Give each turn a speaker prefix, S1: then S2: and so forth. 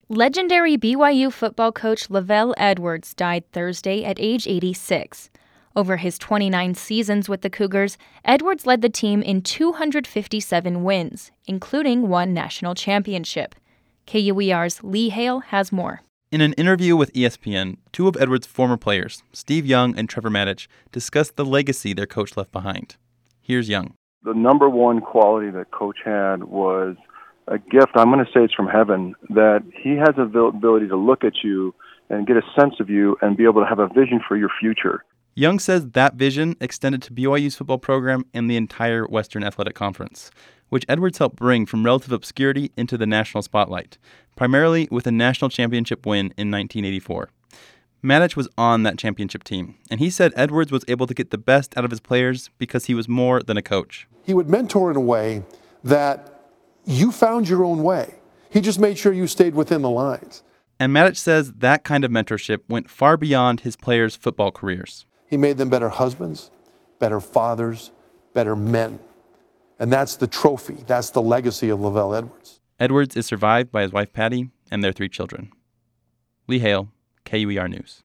S1: Legendary BYU football coach LaVell Edwards died Thursday at age 86. Over his 29 seasons with the Cougars, Edwards led the team in 257 wins, including one national championship. KUER's Lee Hale has more.
S2: In an interview with ESPN, two of Edwards' former players, Steve Young and Trevor Matich, discussed the legacy their coach left behind. Here's Young.
S3: The number one quality that Coach had was a gift, I'm going to say it's from heaven, that he has the ability to look at you and get a sense of you and be able to have a vision for your future.
S2: Young says that vision extended to BYU's football program and the entire Western Athletic Conference, which Edwards helped bring from relative obscurity into the national spotlight, primarily with a national championship win in 1984. Matich was on that championship team, and he said Edwards was able to get the best out of his players because he was more than a coach.
S4: He would mentor in a way that you found your own way. He just made sure you stayed within the lines.
S2: And Matich says that kind of mentorship went far beyond his players' football careers.
S4: He made them better husbands, better fathers, better men. And that's the trophy. That's the legacy of LaVell Edwards.
S2: Edwards is survived by his wife Patty and their 3 children. Lee Hale, KUER News.